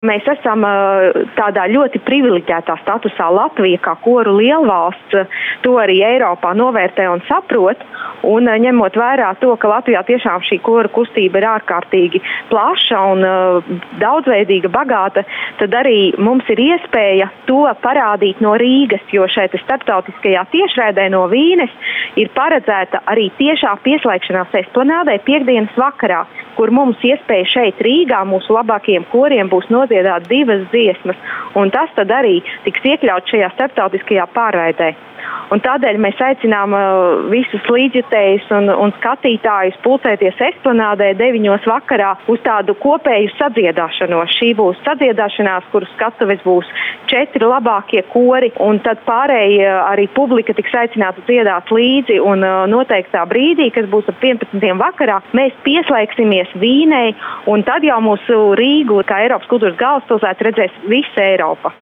Mēs esam tādā ļoti privileģētā statusā. Latvija, kā koru lielvalsts, to arī Eiropā novērtē un saprot. Un ņemot vērā to, ka Latvijā tiešām šī koru kustība ir ārkārtīgi plaša un daudzveidīga, bagāta, tad arī mums ir iespēja to parādīt no Rīgas, jo šeit starptautiskajā tiešraidē no Vīnes ir paredzēta arī tiešā pieslēgšanās esplanādē piektdienas vakarā, kur mums iespēja šeit Rīgā mūsu labākajiem koriem būs nodziedāt 2 dziesmas, un tas tad arī tiks iekļauts šajā starptautiskajā pārraidē. Un tādēļ mēs aicinām visus līdzjutējus un skatītājus pulcēties esplanādē 9 vakarā uz tādu kopēju sadziedāšanos. Šī būs sadziedāšanās, kuras skatuves būs 4 labākie kori, un tad pārējie arī publika tiks aicināta dziedāt līdzi, un noteiktā brīdī, kas būs ap 11 vakarā, mēs pieslēgsimies Vīnei, un tad jau mūsu Rīgu, kā Eiropas kultūras galvaspilsētu, redzēs visa Eiropa.